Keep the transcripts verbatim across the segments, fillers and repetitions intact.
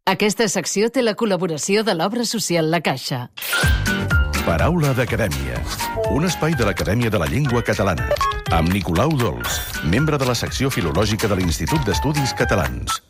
Aquesta secció té la col·laboració de l'Obra Social La Caixa. Paraula d'Acadèmia, un espai de l'Acadèmia de la Llengua Catalana, amb Nicolau Dols, membre de la secció filològica de l'Institut d'Estudis Catalans.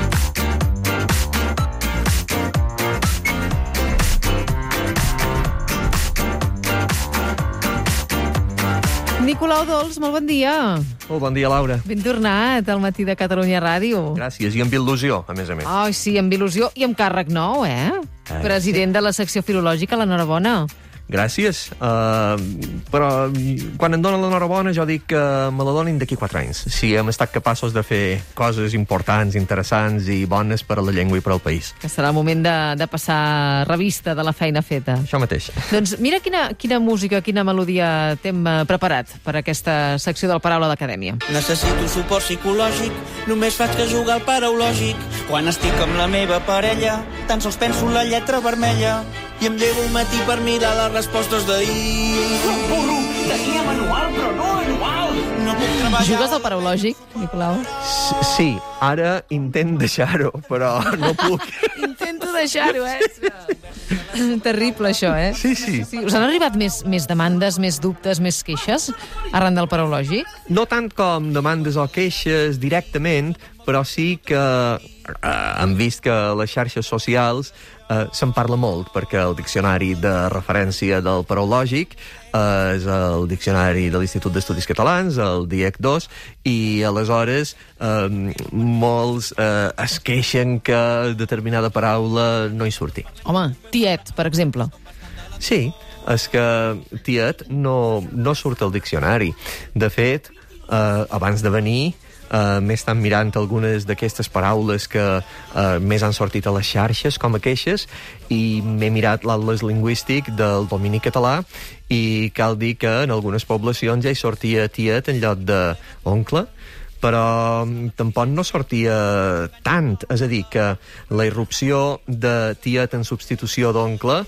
Nicolau Dols, molt bon dia. Molt bon dia, Laura. Ben tornat al matí de Catalunya Ràdio. Gràcies, i amb il·lusió, a més a més. Ai, sí, amb il·lusió i amb càrrec nou, eh? Eh, President de la secció filològica, l'enhorabona. Gràcies, uh, però quan em donen l'enhorabona jo dic que me la donin d'aquí quatre anys, si hem estat capaços de fer coses importants, interessants i bones per a la llengua i per al país. Que serà el moment de, de passar revista de la feina feta. Això mateix. Doncs mira quina, quina música, quina melodia t'hem eh, preparat per aquesta secció del Paraula d'Acadèmia. Necessito suport psicològic, només faig que jugar al paraulògic. Quan estic amb la meva parella, tan sols penso en la lletra vermella i em llevo al matí per mirar les respostes d'ahir. Burro, tenia manual, però no anual. No puc treballar... Jugues al paraulògic, Nicolau? Sí, ara intent deixar-ho, però no puc. Intento deixar-ho, eh? Terrible, això, eh? Sí, sí. sí. Us han arribat més, més demandes, més dubtes, més queixes arran del paraulògic? No tant com demandes o queixes directament, però sí que eh, hem vist que a les xarxes socials eh, se'n parla molt, perquè el diccionari de referència del paraulògic és el diccionari de l'Institut d'Estudis Catalans, el D I E C dos, i aleshores eh, molts eh, es queixen que determinada paraula no hi surti. Home, tiet, per exemple. Sí, és que tiet no, no surt al diccionari. De fet, eh, abans de venir, Uh, m'he estat mirant algunes d'aquestes paraules que uh, més han sortit a les xarxes com a queixes i m'he mirat l'atles lingüístic del domini català i cal dir que en algunes poblacions ja hi sortia tiet en lloc d'oncle, però tampoc no sortia tant. És a dir, que la irrupció de tiet en substitució d'oncle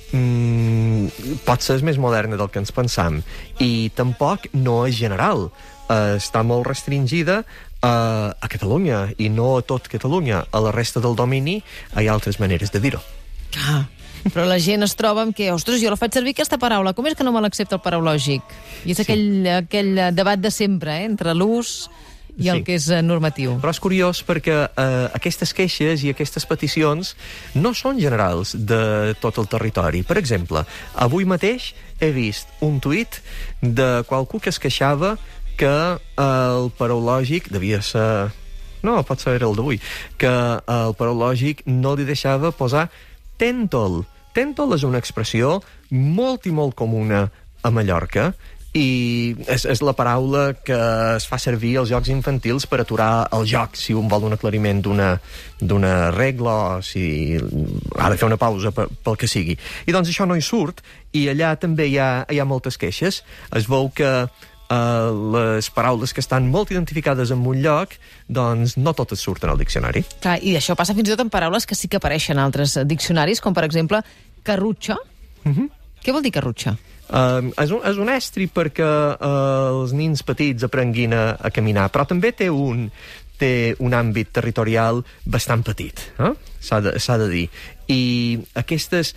mm, pot ser més moderna del que ens pensam i tampoc no és general. Uh, està molt restringida uh, a Catalunya, i no a tot Catalunya. A la resta del domini hi ha altres maneres de dir-ho. Ah, però la gent es troba amb que, ostres, jo la faig servir aquesta paraula, com és que no me l'accepta el paraulògic? I és sí. aquell, aquell debat de sempre, eh, entre l'ús i el sí. que és uh, normatiu. Però és curiós perquè uh, aquestes queixes i aquestes peticions no són generals de tot el territori. Per exemple, avui mateix he vist un tuit de qualcú que es queixava que el paraulògic devia ser... No, pot ser el d'avui. Que el paraulògic no li deixava posar tèntol. Tèntol és una expressió molt i molt comuna a Mallorca i és, és la paraula que es fa servir als jocs infantils per aturar el joc, si un vol un aclariment d'una d'una regla o si ha de fer una pausa pel que sigui. I doncs això no hi surt, i allà també hi ha, hi ha moltes queixes. Es veu que Uh, les paraules que estan molt identificades en un lloc, doncs no totes surten al diccionari. Clar, i això passa fins i tot en paraules que sí que apareixen en altres diccionaris, com per exemple carrutxa. Uh-huh. Què vol dir carrutxa? Uh, és, un, és un estri perquè uh, els nins petits aprenguin a, a caminar, però també té un, té un àmbit territorial bastant petit, eh? S'ha de, s'ha de dir. I aquestes...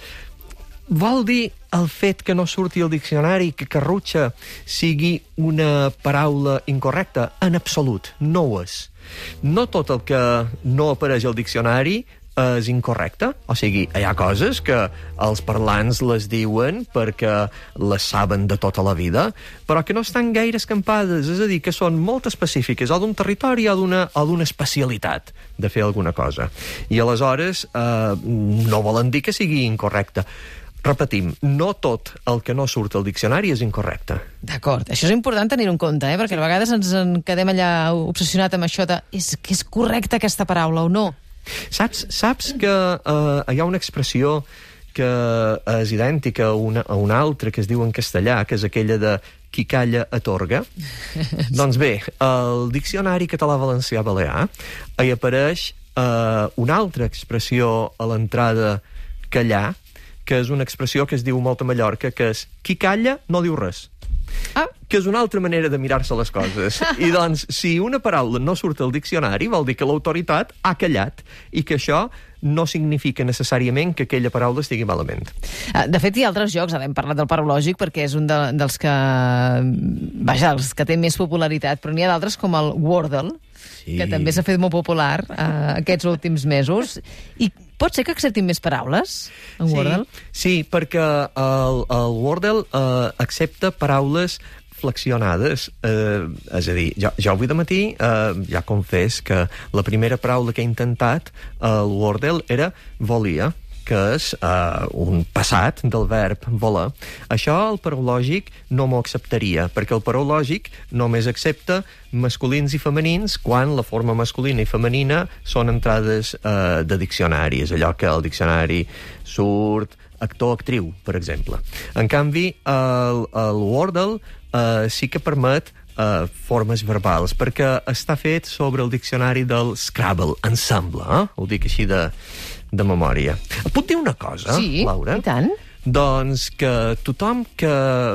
Vol dir el fet que no surti al diccionari que carrutxa sigui una paraula incorrecta? En absolut, no ho és. No tot el que no apareix al diccionari és incorrecte. O sigui, hi ha coses que els parlants les diuen perquè les saben de tota la vida, però que no estan gaire escampades, és a dir, que són molt específiques, o d'un territori o d'una o d'una especialitat de fer alguna cosa. I aleshores eh, no volen dir que sigui incorrecte. Repetim, no tot el que no surt al diccionari és incorrecte. D'acord, això és important tenir-ho en compte, eh? Perquè a vegades ens en quedem allà obsessionat amb això de és que és correcta aquesta paraula o no. Saps, saps que uh, hi ha una expressió que és idèntica a una, a una altra que es diu en castellà, que és aquella de qui calla atorga? Doncs bé, al diccionari català-valencià-balear hi apareix uh, una altra expressió a l'entrada callar, que és una expressió que es diu molt a Mallorca, que és qui calla no diu res. Ah. que és una altra manera de mirar-se les coses. I doncs, si una paraula no surt al diccionari, vol dir que l'autoritat ha callat i que això no significa necessàriament que aquella paraula estigui malament. De fet, hi ha altres jocs, ara hem parlat del paraulògic perquè és un de, dels que vaja, els que té més popularitat, però n'hi ha d'altres com el Wordle, sí, que també s'ha fet molt popular eh, aquests últims mesos. I pot ser que acceptin més paraules en sí, Wordle? Sí, perquè el, el Wordle eh, accepta paraules flexionades, eh, és a dir, jo, jo avui de matí eh, ja confés que la primera paraula que he intentat al Wordle era volia, que és eh, un passat del verb voler. Això el paraulògic no m'ho acceptaria, perquè el paraulògic només accepta masculins i femenins quan la forma masculina i femenina són entrades eh, de diccionari. És allò que el diccionari surt actor-actriu, per exemple. En canvi, el, el Wordle Uh, sí que permet uh, formes verbals, perquè està fet sobre el diccionari del Scrabble, ensemble, eh? Ho dic així de, de memòria. Puc dir una cosa, sí, Laura? Sí, i tant. Doncs que tothom que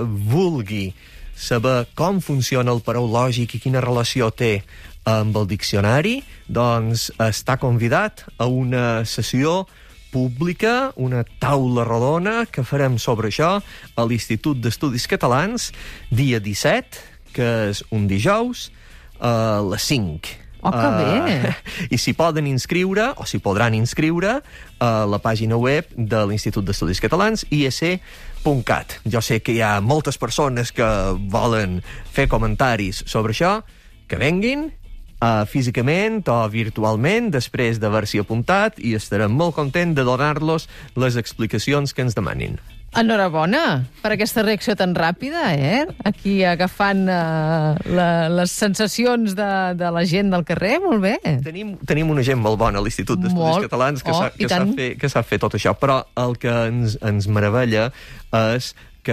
vulgui saber com funciona el paraulògic i quina relació té amb el diccionari, doncs està convidat a una sessió pública, una taula rodona que farem sobre això a l'Institut d'Estudis Catalans, dia disset, que és un dijous, a les cinc. Oh, que bé! Uh, I s'hi poden inscriure, o s'hi podran inscriure, a la pàgina web de l'Institut d'Estudis Catalans, i e ce punt cat. Jo sé que hi ha moltes persones que volen fer comentaris sobre això, que venguin, Uh, físicament o virtualment, després d'haver-s'hi apuntat, i estarem molt content de donar-los les explicacions que ens demanin. Enhorabona per aquesta reacció tan ràpida, eh? Aquí agafant uh, la, les sensacions de, de la gent del carrer, molt bé. Tenim, tenim una gent molt bona a l'Institut d'Estudis molt. Catalans que, oh, sap, que, sap fer, que sap fer tot això, però el que ens, ens meravella és que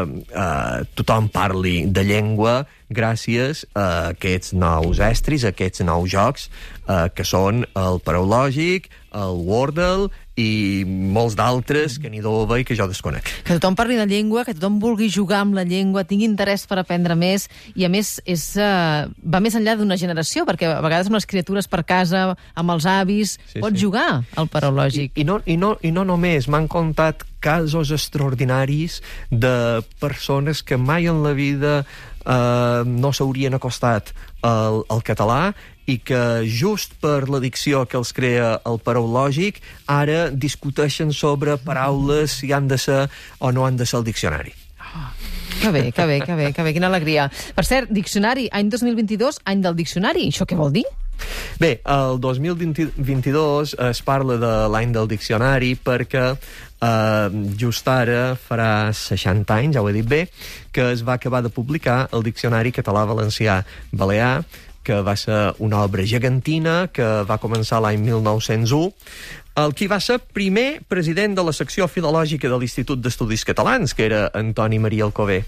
eh, tothom parli de llengua gràcies a aquests nous estris, a aquests nous jocs, eh, que són el paraulògic, el Wordle i molts d'altres que n'hi deu haver i que jo desconec. Que tothom parli de llengua, que tothom vulgui jugar amb la llengua, tingui interès per aprendre més, i a més és, uh, va més enllà d'una generació, perquè a vegades amb les criatures per casa, amb els avis, sí, pots sí. jugar al paraulògic. I, i, no, i, no, I no només, m'han contat casos extraordinaris de persones que mai en la vida eh, no s'haurien acostat al, al català i que just per la dicció que els crea el paraulògic ara discuteixen sobre paraules si han de ser o no han de ser al diccionari. Oh, que bé, que bé, que bé, que bé, quina alegria. Per cert, diccionari, any dos mil vint-i-dos, any del diccionari, això què vol dir? Bé, el dos mil vint-i-dos es parla de l'any del diccionari perquè eh, just ara farà seixanta anys, ja ho he dit bé, que es va acabar de publicar el Diccionari Català-Valencià-Balear, que va ser una obra gegantina que va començar l'any mil nou-cents u, el qui va ser primer president de la secció filològica de l'Institut d'Estudis Catalans, que era Antoni Maria Alcover.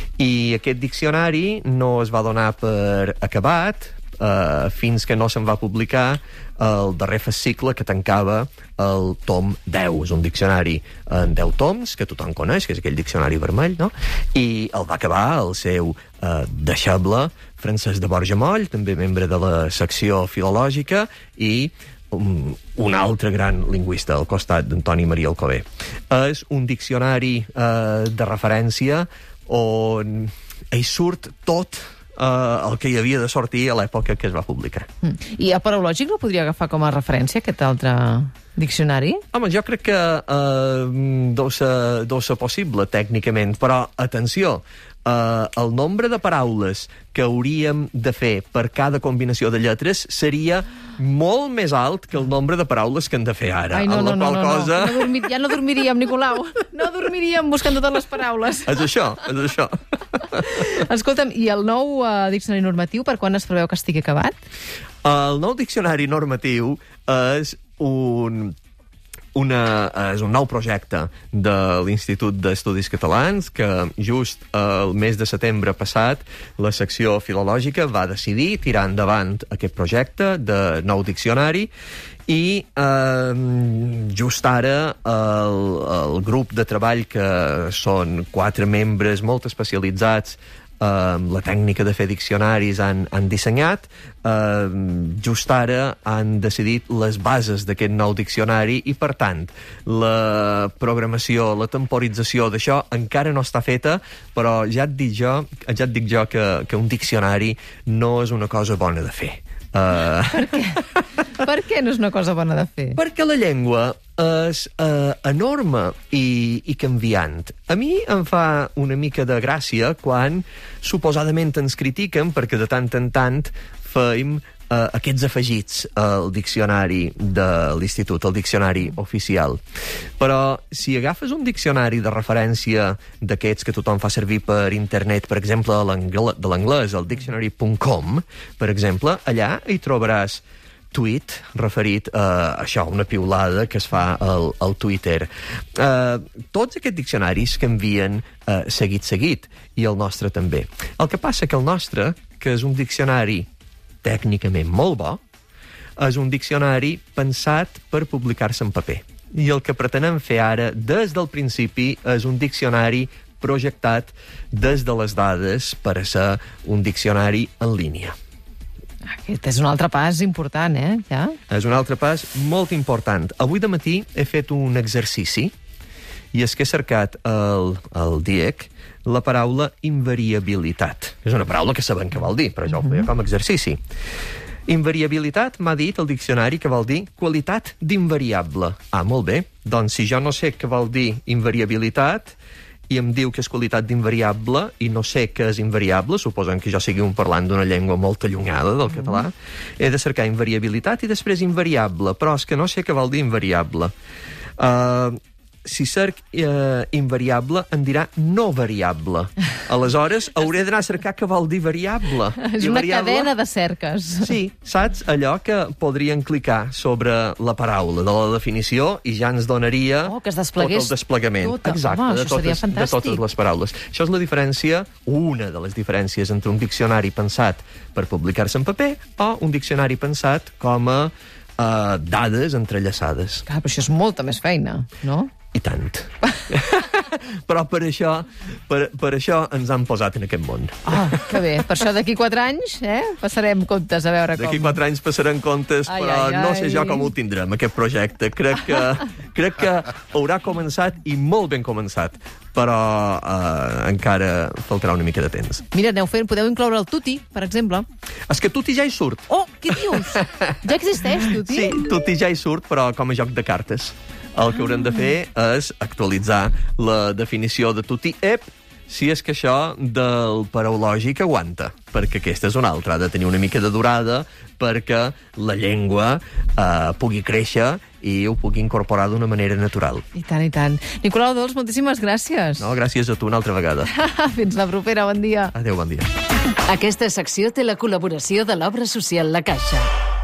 I aquest diccionari no es va donar per acabat, Uh, fins que no se'n va publicar el darrer fascicle que tancava el tom deu. És un diccionari en deu toms, que tothom coneix, que és aquell diccionari vermell, no? I el va acabar el seu uh, deixeble Francesc de Borja Moll, també membre de la secció filològica, i um, un altre gran lingüista al costat d'Antoni Maria Alcover. És un diccionari uh, de referència on hi surt tot Uh, el que hi havia de sortir a l'època que es va publicar. Mm. I el paraulògic no podria agafar com a referència aquest altre diccionari? Home, jo crec que uh, deu ser, deu ser possible, tècnicament, però, atenció, uh, el nombre de paraules que hauríem de fer per cada combinació de lletres seria molt més alt que el nombre de paraules que hem de fer ara. Ai, no, en la no, qual no, no, cosa... no. no dormir, ja no dormiríem, Nicolau. No dormiríem buscant totes les paraules. És això, és això. Escolta'm, i el nou uh, diccionari normatiu, per quan es preveu que estigui acabat? El nou diccionari normatiu és un... Una, és un nou projecte de l'Institut d'Estudis Catalans que just el mes de setembre passat la secció filològica va decidir tirar endavant aquest projecte de nou diccionari i eh, just ara el, el grup de treball, que són quatre membres molt especialitzats eh, la tècnica de fer diccionaris han, han dissenyat, eh, just ara han decidit les bases d'aquest nou diccionari i, per tant, la programació, la temporització d'això encara no està feta, però ja et dic jo, ja et dic jo que, que un diccionari no és una cosa bona de fer. Uh... Per què? Per què no és una cosa bona de fer? Perquè la llengua és uh, enorme i, i canviant. A mi em fa una mica de gràcia quan suposadament ens critiquen perquè de tant en tant fem uh, aquests afegits al diccionari de l'institut, al diccionari oficial. Però si agafes un diccionari de referència d'aquests que tothom fa servir per internet, per exemple, de l'anglès, el dictionary punt com, per exemple, allà hi trobaràs tweet referit a això, una piulada que es fa al, al Twitter. Uh, tots aquests diccionaris canvien uh, seguit, seguit, i el nostre també. El que passa que el nostre, que és un diccionari tècnicament molt bo, és un diccionari pensat per publicar-se en paper. I el que pretenem fer ara, des del principi, és un diccionari projectat des de les dades per a ser un diccionari en línia. Aquest és un altre pas important, eh? Ja? És un altre pas molt important. Avui de matí he fet un exercici i és que he cercat al, al D I E C la paraula invariabilitat. És una paraula que sabem què vol dir, però jo ho feia com a exercici. Invariabilitat m'ha dit el diccionari que vol dir qualitat d'invariable. Ah, molt bé. Doncs si jo no sé què vol dir invariabilitat i em diu que és qualitat d'invariable i no sé què és invariable, suposant que jo sigui un parlant d'una llengua molt allunyada del català, he de cercar invariabilitat i després invariable, però és que no sé què vol dir invariable. Uh, si cerc uh, invariable, em dirà no variable. Aleshores, hauré d'anar a cercar què vol dir variable. És I una variable... cadena de cerques. Sí, saps? Allò que podrien clicar sobre la paraula de la definició i ja ens donaria oh, que es desplegués tot el desplegament. Tota. Exacte, Home, de, això seria totes, de fantàstic. totes les paraules. Això és la diferència, una de les diferències entre un diccionari pensat per publicar-se en paper o un diccionari pensat com a uh, dades entrellaçades. Clar, però això és molta més feina, no? I tant. Però per això, per, per això ens han posat en aquest món. Ah, que bé. Per això d'aquí quatre anys eh, passarem comptes a veure com... D'aquí quatre anys passarem comptes, ai, però ai, ai. no sé jo com ho tindrem, aquest projecte. Crec que, crec que haurà començat i molt ben començat, però uh, encara faltarà una mica de temps. Mira, aneu fent, podeu incloure el tuti, per exemple. És que Tuti ja hi surt. Oh, què dius? Ja existeix, tuti? Sí, Tuti ja hi surt, però com a joc de cartes. El que haurem de fer és actualitzar la definició de Tuti Ep, si és que això del paraulògic aguanta, perquè aquesta és una altra, ha de tenir una mica de durada perquè la llengua eh, pugui créixer i ho pugui incorporar d'una manera natural. I tant, i tant. Nicolau Dols, moltíssimes gràcies. No, gràcies a tu una altra vegada. Fins la propera, bon dia. Adéu, bon dia. Aquesta secció té la col·laboració de l'Obra Social La Caixa.